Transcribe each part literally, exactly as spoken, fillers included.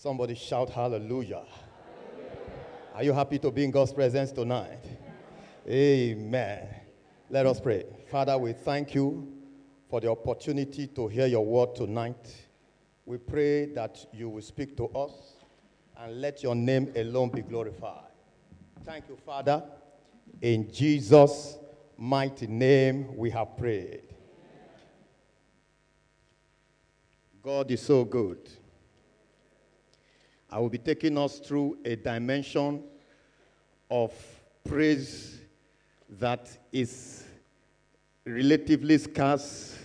Somebody shout hallelujah. Hallelujah. Are you happy to be in God's presence tonight? Amen. Let us pray. Father, we thank you for the opportunity to hear your word tonight. We pray that you will speak to us and let your name alone be glorified. Thank you, Father. In Jesus' mighty name we have prayed. God is so good. I will be taking us through a dimension of praise that is relatively scarce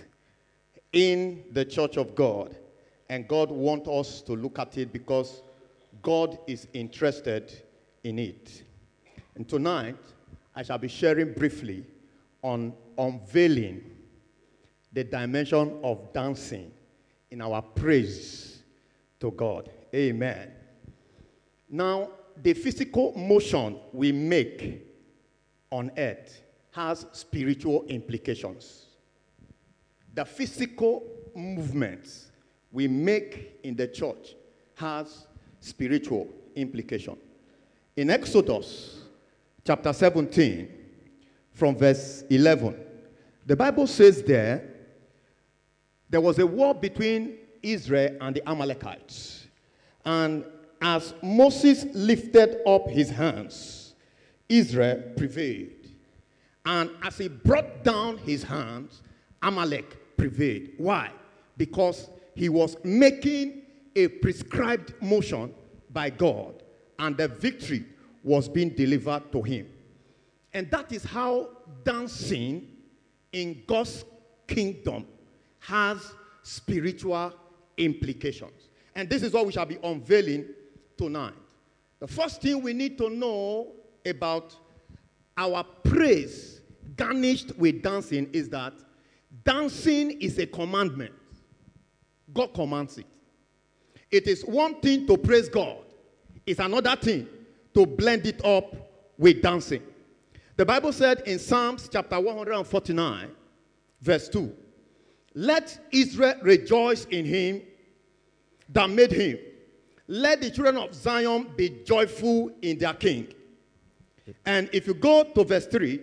in the church of God. And God wants us to look at it because God is interested in it. And tonight, I shall be sharing briefly on unveiling the dimension of dancing in our praise to God. Amen. Now, the physical motion we make on earth has spiritual implications. The physical movements we make in the church has spiritual implication. In Exodus chapter seventeen, from verse eleven, the Bible says there, there was a war between Israel and the Amalekites. And as Moses lifted up his hands, Israel prevailed. And as he brought down his hands, Amalek prevailed. Why? Because he was making a prescribed motion by God, and the victory was being delivered to him. And that is how dancing in God's kingdom has spiritual implications. And this is what we shall be unveiling tonight. The first thing we need to know about our praise garnished with dancing is that dancing is a commandment. God commands it. It is one thing to praise God. It's another thing to blend it up with dancing. The Bible said in Psalms chapter one forty-nine, verse two, "Let Israel rejoice in him that made him. Let the children of Zion be joyful in their king." And if you go to verse three,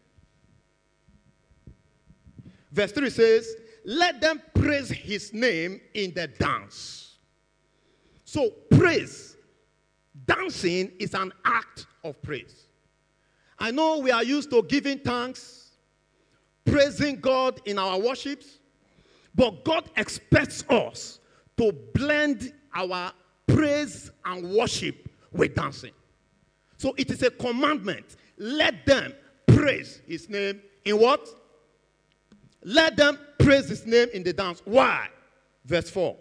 verse three says, "Let them praise his name in the dance." So praise, dancing is an act of praise. I know we are used to giving thanks, praising God in our worships, but God expects us to blend our praise and worship with dancing. So it is a commandment. Let them praise his name in what? Let them praise his name in the dance. Why? Verse four.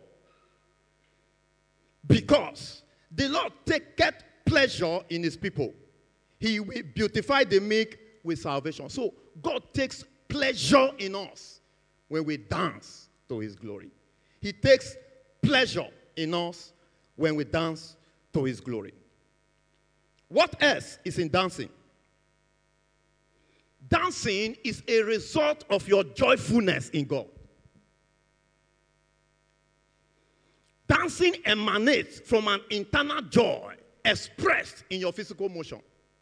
Because the Lord taketh pleasure in his people. He will beautify the meek with salvation. So God takes pleasure in us when we dance to his glory. He takes pleasure in us when we dance to his glory. What else is in dancing? Dancing is a result of your joyfulness in God. Dancing emanates from an internal joy expressed in your physical motion.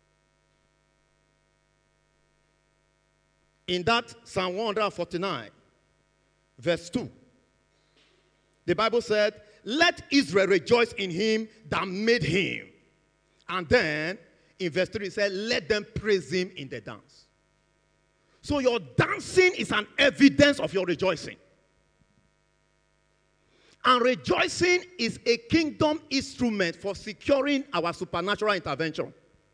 In that Psalm one forty-nine, verse two, the Bible said, "Let Israel rejoice in him that made him." And then in verse three it said, "Let them praise him in the dance." So your dancing is an evidence of your rejoicing. And rejoicing is a kingdom instrument for securing our supernatural intervention.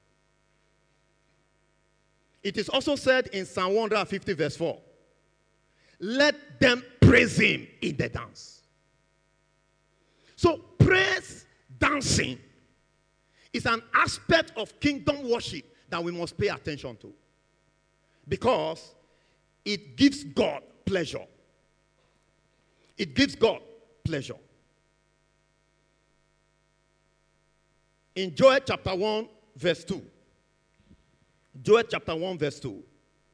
It is also said in Psalm one fifty verse four, "Let them praise him in the dance." So praise, dancing, is an aspect of kingdom worship that we must pay attention to. Because it gives God pleasure. It gives God pleasure. In Joel chapter one, verse two. Joel chapter one, verse two.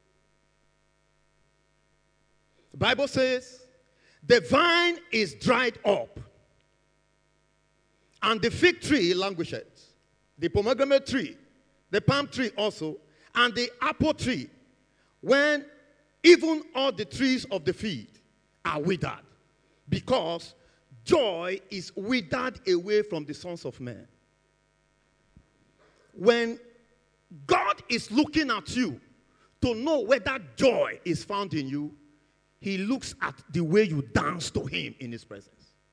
The Bible says, "The vine is dried up, And the fig tree languisheth, the pomegranate tree, the palm tree also, and the apple tree, when even all the trees of the field are withered, because joy is withered away from the sons of men. When God is looking at you to know whether joy is found in you, he looks at the way you dance to him in his presence.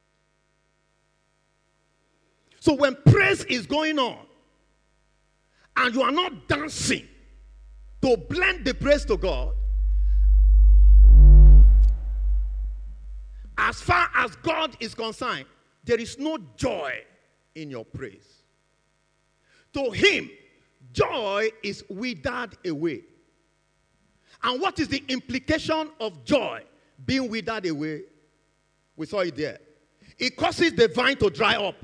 So when praise is going on and you are not dancing to blend the praise to God, as far as God is concerned, there is no joy in your praise. To him, joy is withered away. And what is the implication of joy being withered away? We saw it there. It causes the vine to dry up.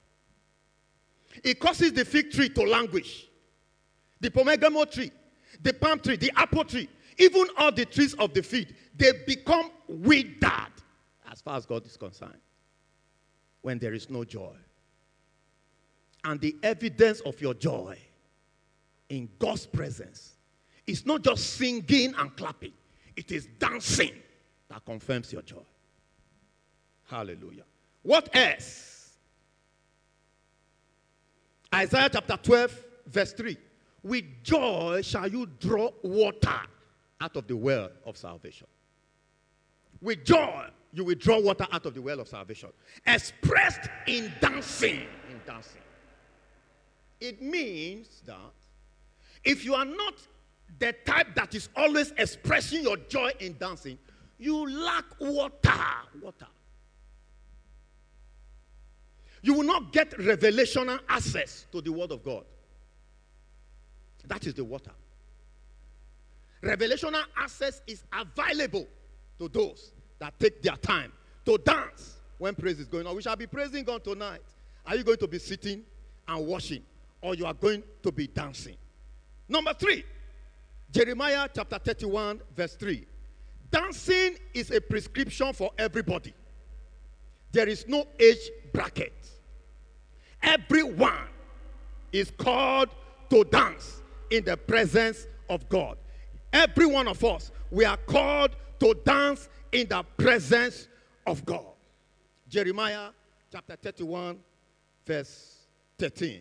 It causes the fig tree to languish. The pomegranate tree, the palm tree, the apple tree, even all the trees of the field, they become withered as far as God is concerned when there is no joy. And the evidence of your joy in God's presence is not just singing and clapping. It is dancing that confirms your joy. Hallelujah. What else? Isaiah chapter twelve, verse three. With joy shall you draw water out of the well of salvation. With joy, you will draw water out of the well of salvation. Expressed in dancing. In dancing. It means that if you are not the type that is always expressing your joy in dancing, you lack water. Water. You will not get revelational access to the word of God. That is the water. Revelational access is available to those that take their time to dance when praise is going on. We shall be praising God tonight. Are you going to be sitting and watching, or you are going to be dancing? Number three, Jeremiah chapter thirty-one, verse three. Dancing is a prescription for everybody. There is no age bracket. Everyone is called to dance in the presence of God. Every one of us, we are called to dance in the presence of God. Jeremiah chapter thirty-one, verse thirteen.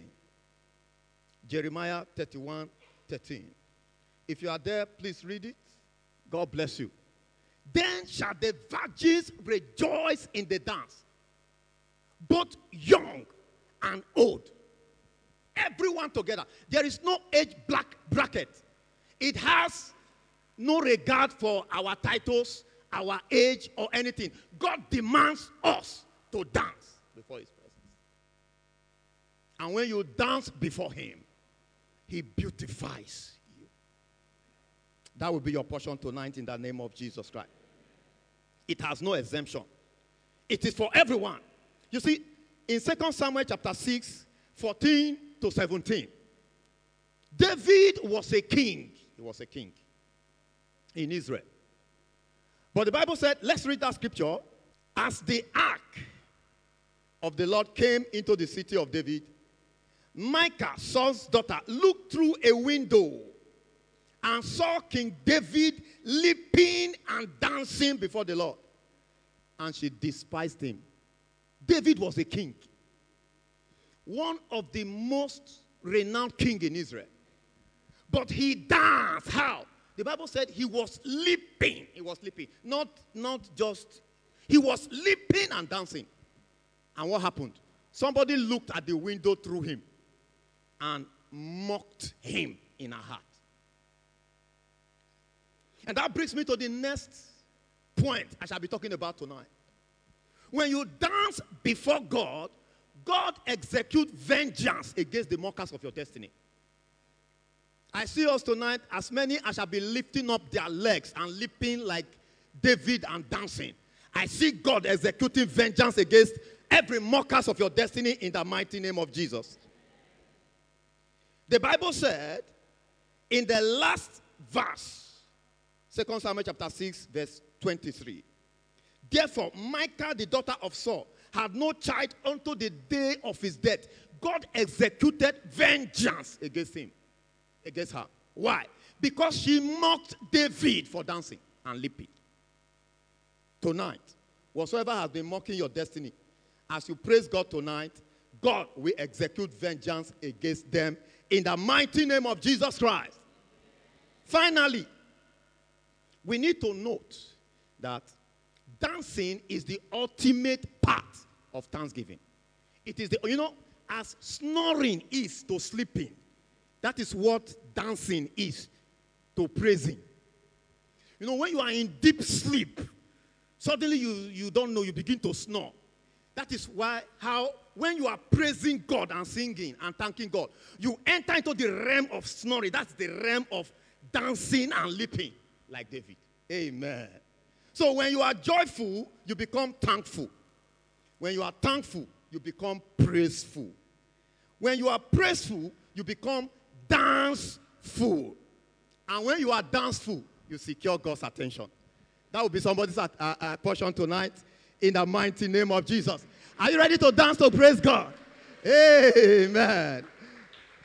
Jeremiah thirty-one, thirteen. If you are there, please read it. God bless you. Then shall the virgins rejoice in the dance, both young and old. Everyone together. There is no age black bracket. It has no regard for our titles, our age, or anything. God demands us to dance before his presence. And when you dance before him, he beautifies you. That will be your portion tonight in the name of Jesus Christ. It has no exemption. It is for everyone. You see, in Second Samuel chapter six, fourteen to seventeen, David was a king. He was a king in Israel. But the Bible said, let's read that scripture. As the ark of the Lord came into the city of David, Micah, Saul's daughter, looked through a window and saw King David leaping and dancing before the Lord. And she despised him. David was a king. One of the most renowned kings in Israel. But he danced. How? The Bible said he was leaping. He was leaping. Not, not just, he was leaping and dancing. And what happened? Somebody looked at the window through him and mocked him in her heart. And that brings me to the next point I shall be talking about tonight. When you dance before God, God executes vengeance against the mockers of your destiny. I see us tonight, as many as shall be lifting up their legs and leaping like David and dancing. I see God executing vengeance against every mockers of your destiny in the mighty name of Jesus. The Bible said in the last verse, Second Samuel chapter six, verse twenty-three. Therefore, Michal, the daughter of Saul, had no child unto the day of his death, God executed vengeance against him, against her. Why? Because she mocked David for dancing and leaping. Tonight, whatsoever has been mocking your destiny, as you praise God tonight, God will execute vengeance against them in the mighty name of Jesus Christ. Finally, we need to note that dancing is the ultimate part of thanksgiving. It is the, you know, as snoring is to sleeping, that is what dancing is to praising. You know, when you are in deep sleep, suddenly you, you don't know, you begin to snore. That is why, how, when you are praising God and singing and thanking God, you enter into the realm of snoring. That's the realm of dancing and leaping, like David. Amen. So when you are joyful, you become thankful. When you are thankful, you become praiseful. When you are praiseful, you become danceful. And when you are danceful, you secure God's attention. That will be somebody's uh, uh, portion tonight in the mighty name of Jesus. Are you ready to dance to praise God? Amen.